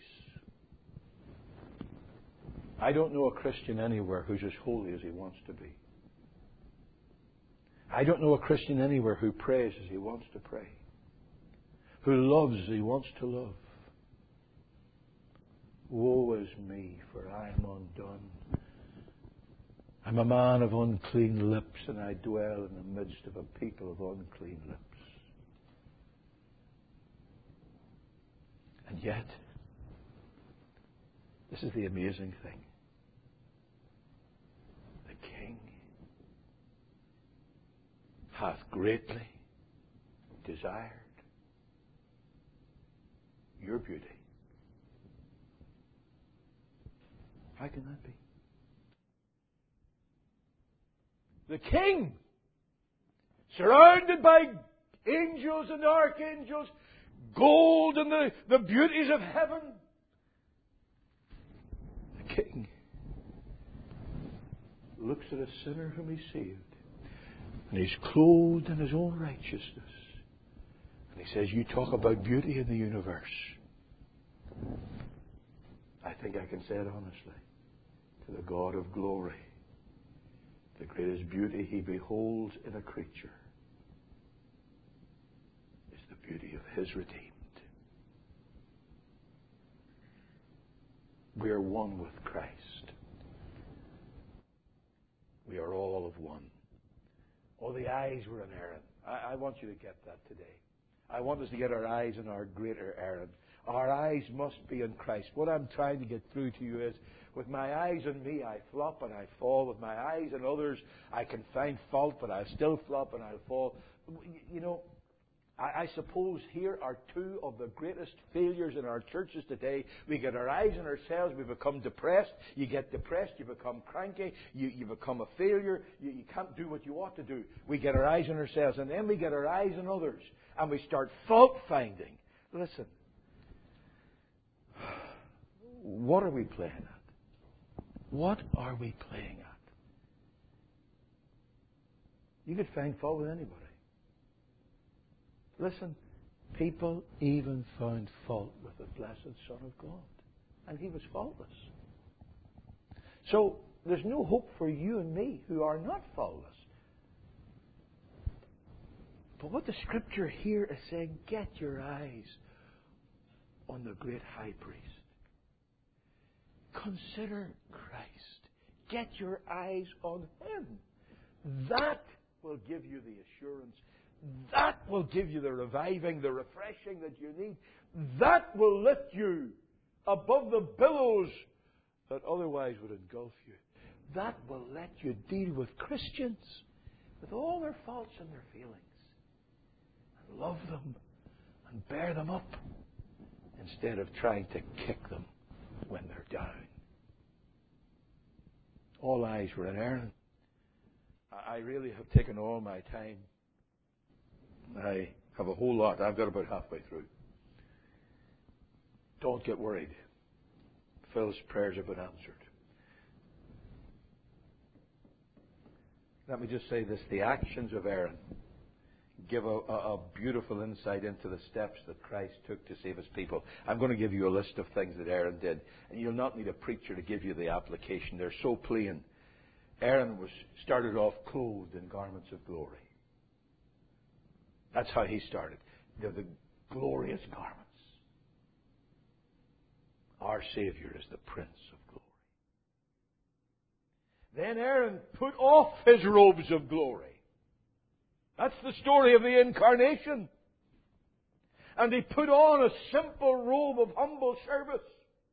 I don't know a Christian anywhere who's as holy as he wants to be. I don't know a Christian anywhere who prays as he wants to pray. Who loves as he wants to love. Woe is me, for I am undone. I'm a man of unclean lips, and I dwell in the midst of a people of unclean lips. And yet, this is the amazing thing. The King hath greatly desired your beauty. How can that be? The King, surrounded by angels and archangels, gold and the, the beauties of heaven. The King looks at a sinner whom He saved, and he's clothed in His own righteousness. And He says, you talk about beauty in the universe. I think I can say it honestly. For the God of glory, the greatest beauty He beholds in a creature is the beauty of His redeemed. We are one with Christ. We are all of one. Oh, the eyes were on Aaron. I, I want you to get that today. I want us to get our eyes on our greater Aaron. Our eyes must be on Christ. What I'm trying to get through to you is, with my eyes on me, I flop and I fall. With my eyes on others, I can find fault, but I'll still flop and I'll fall. You know, I, I suppose here are two of the greatest failures in our churches today. We get our eyes on ourselves, we become depressed. You get depressed, you become cranky, you, you become a failure, you, you can't do what you ought to do. We get our eyes on ourselves, and then we get our eyes on others, and we start fault-finding. Listen, what are we playing at? What are we playing at? You could find fault with anybody. Listen, people even found fault with the blessed Son of God. And He was faultless. So, there's no hope for you and me who are not faultless. But what the Scripture here is saying, get your eyes on the great high priest. Consider Christ. Get your eyes on Him. That will give you the assurance. That will give you the reviving, the refreshing that you need. That will lift you above the billows that otherwise would engulf you. That will let you deal with Christians with all their faults and their feelings, and love them and bear them up instead of trying to kick them when they're down. All eyes were on Aaron. I really have taken all my time. I have a whole lot. I've got about halfway through. Don't get worried. Phil's prayers have been answered. Let me just say this. The actions of Aaron give a, a, a beautiful insight into the steps that Christ took to save His people. I'm going to give you a list of things that Aaron did. And you'll not need a preacher to give you the application. They're so plain. Aaron was started off clothed in garments of glory. That's how he started. They're the glorious garments. Our Savior is the Prince of Glory. Then Aaron put off his robes of glory. That's the story of the incarnation. And he put on a simple robe of humble service.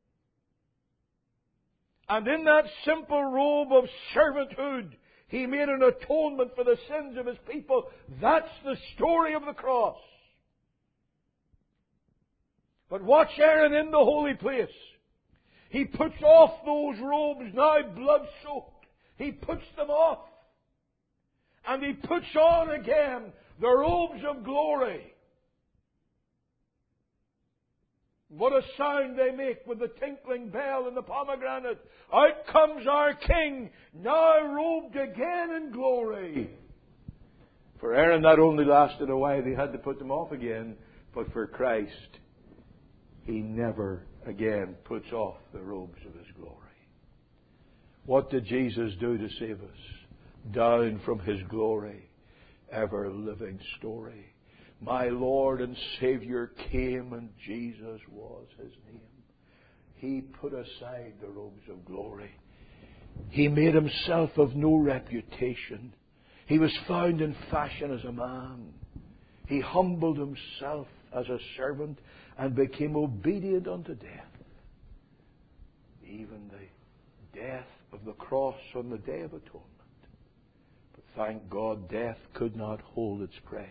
And in that simple robe of servanthood, He made an atonement for the sins of His people. That's the story of the cross. But watch Aaron in the holy place. He puts off those robes, now blood-soaked. He puts them off. And he puts on again the robes of glory. What a sound they make with the tinkling bell and the pomegranate. Out comes our King, now robed again in glory. For Aaron, that only lasted a while. He had to put them off again. But for Christ, He never again puts off the robes of His glory. What did Jesus do to save us? Down from His glory, ever-living story. My Lord and Savior came, and Jesus was His name. He put aside the robes of glory. He made Himself of no reputation. He was found in fashion as a man. He humbled Himself as a servant and became obedient unto death. Even the death of the cross on the Day of Atonement. But thank God, death could not hold its prey.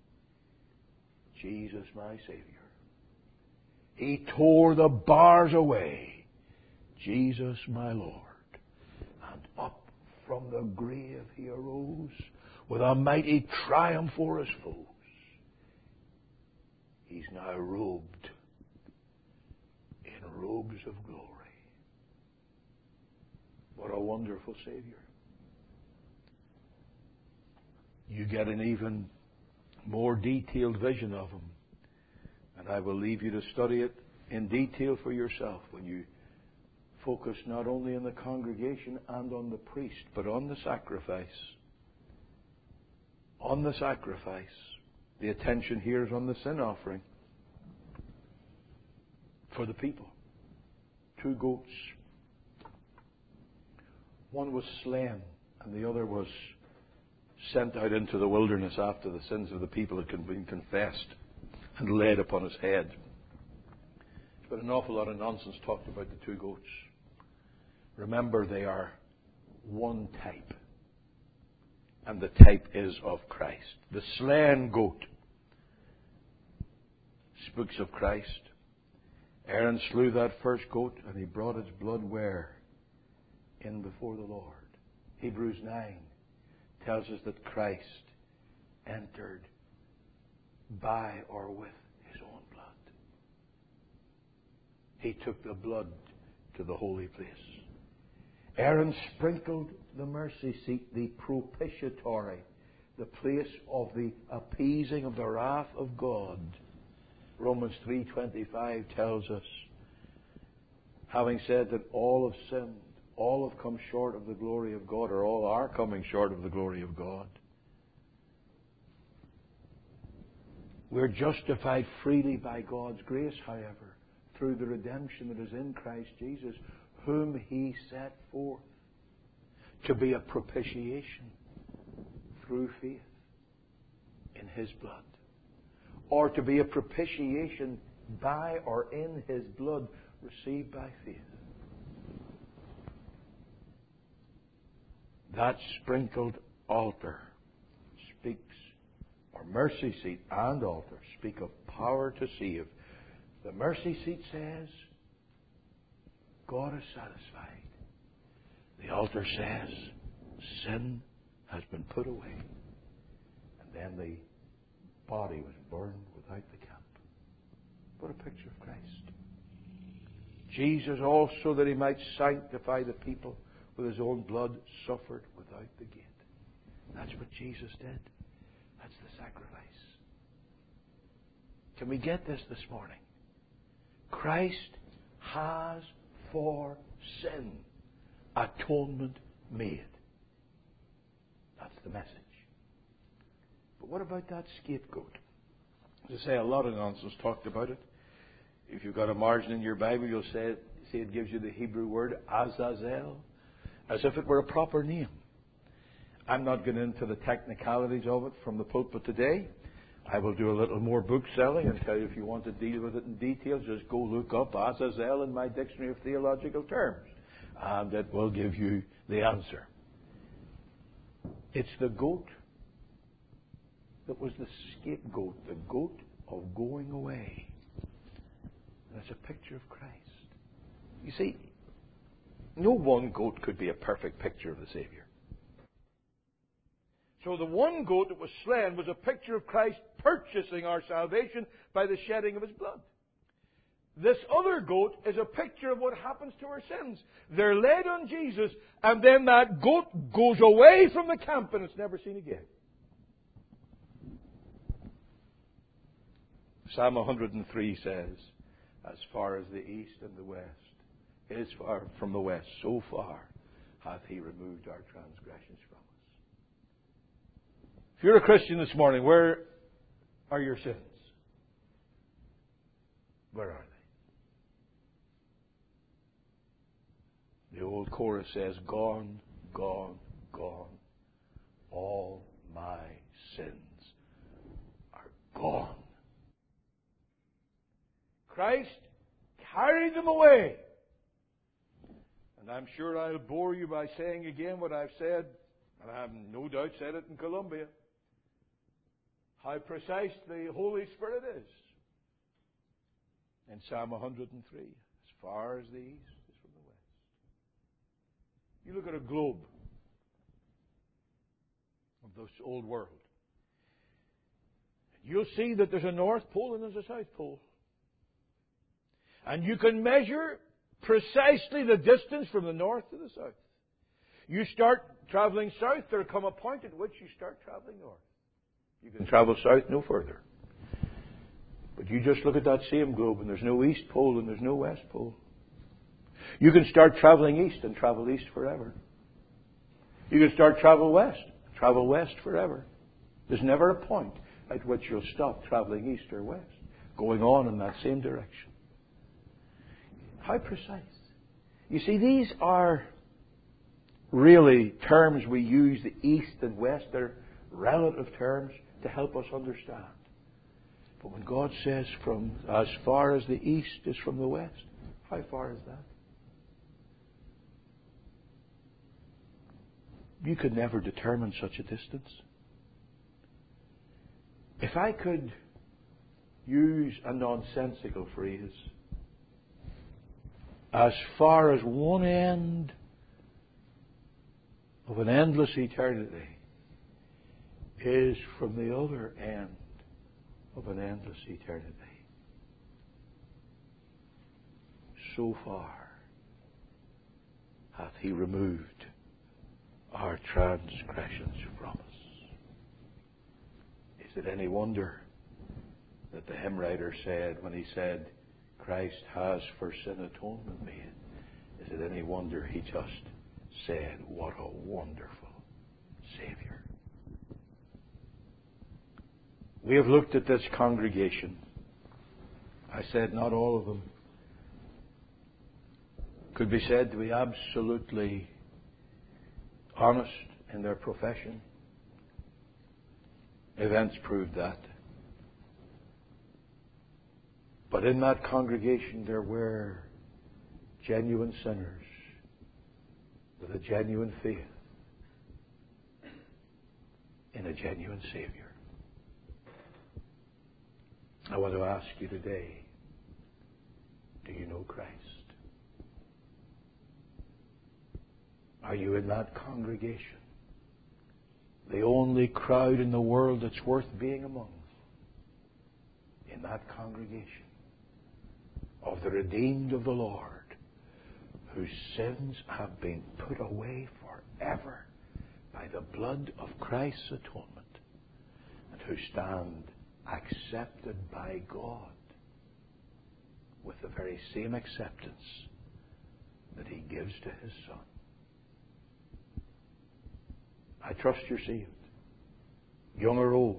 Jesus, my Savior. He tore the bars away. Jesus, my Lord. And up from the grave He arose with a mighty triumph for His foes. He's now robed in robes of glory. What a wonderful Savior. You get an even more detailed vision of Him. And I will leave you to study it in detail for yourself when you focus not only on the congregation and on the priest, but on the sacrifice. On the sacrifice. The attention here is on the sin offering for the people. Two goats. One was slain and the other was sent out into the wilderness after the sins of the people had been confessed and laid upon his head. There's been an awful lot of nonsense talked about the two goats. Remember, they are one type. And the type is of Christ. The slain goat speaks of Christ. Aaron slew that first goat and he brought its blood where? In before the Lord. Hebrews nine tells us that Christ entered by or with his own blood. He took the blood to the holy place. Aaron sprinkled the mercy seat, the propitiatory, the place of the appeasing of the wrath of God. Romans three twenty-five tells us, having said that all have sinned, all have come short of the glory of God, or all are coming short of the glory of God. We're justified freely by God's grace, however, through the redemption that is in Christ Jesus, whom He set forth to be a propitiation through faith in His blood, or to be a propitiation by or in His blood received by faith. That sprinkled altar speaks, or mercy seat and altar speak of power to save. The mercy seat says, God is satisfied. The altar says, sin has been put away. And then the body was burned without the camp. What a picture of Christ. Jesus also, that He might sanctify the people with His own blood, suffered without the gate. That's what Jesus did. That's the sacrifice. Can we get this this morning? Christ has for sin atonement made. That's the message. But what about that scapegoat? As I say, a lot of nonsense talked about it. If you've got a margin in your Bible, you'll say, see it gives you the Hebrew word Azazel, as if it were a proper name. I'm not going into the technicalities of it from the pulpit today. I will do a little more book selling and tell you, if you want to deal with it in detail, just go look up Azazel in my Dictionary of Theological Terms, and it will give you the answer. It's the goat that was the scapegoat, the goat of going away. And it's a picture of Christ. You see, no one goat could be a perfect picture of the Savior. So the one goat that was slain was a picture of Christ purchasing our salvation by the shedding of His blood. This other goat is a picture of what happens to our sins. They're laid on Jesus, and then that goat goes away from the camp and it's never seen again. Psalm one hundred three says, as far as the east and the west is far from the west, so far hath He removed our transgressions from us. If you're a Christian this morning, where are your sins? Where are they? The old chorus says, gone, gone, gone. All my sins are gone. Christ carried them away. And I'm sure I'll bore you by saying again what I've said, and I have no doubt said it in Columbia, how precise the Holy Spirit is. In Psalm one hundred three, as far as the east is from the west. You look at a globe of this old world, you'll see that there's a North Pole and there's a South Pole. And you can measure precisely the distance from the north to the south. You start traveling south, there come a point at which you start traveling north. You can travel south no further. But you just look at that same globe and there's no east pole and there's no west pole. You can start traveling east and travel east forever. You can start travel west, travel west forever. There's never a point at which you'll stop traveling east or west, going on in that same direction. How precise. You see, these are really terms we use, the east and west. They're relative terms to help us understand. But when God says from as far as the east is from the west, how far is that? You could never determine such a distance. If I could use a nonsensical phrase, as far as one end of an endless eternity is from the other end of an endless eternity, so far hath He removed our transgressions from us. Is it any wonder that the hymn writer said, when he said, Christ has for sin atonement made, is it any wonder he just said, what a wonderful Savior. We have looked at this congregation. I said not all of them could be said to be absolutely honest in their profession. Events proved that. But in that congregation there were genuine sinners with a genuine faith in a genuine Savior. I want to ask you today, do you know Christ? Are you in that congregation? The only crowd in the world that's worth being among. In that congregation of the redeemed of the Lord, whose sins have been put away forever by the blood of Christ's atonement, and who stand accepted by God with the very same acceptance that He gives to His Son. I trust you're saved, young or old.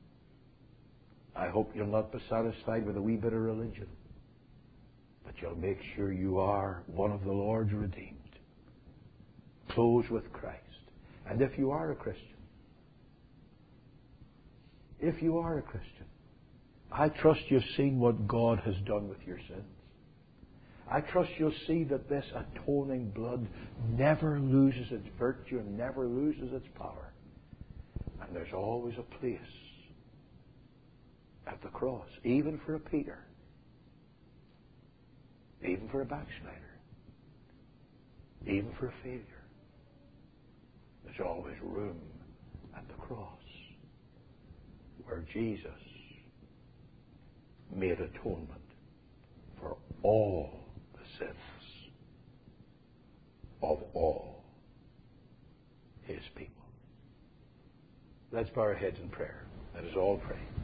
I hope you'll not be satisfied with a wee bit of religion, but you'll make sure you are one of the Lord's redeemed, clothed with Christ. And if you are a Christian, if you are a Christian, I trust you've seen what God has done with your sins. I trust you'll see that this atoning blood never loses its virtue and never loses its power. And there's always a place at the cross, even for a Peter, even for a backslider, even for a failure. There's always room at the cross where Jesus made atonement for all the sins of all His people. Let's bow our heads in prayer. Let us all pray.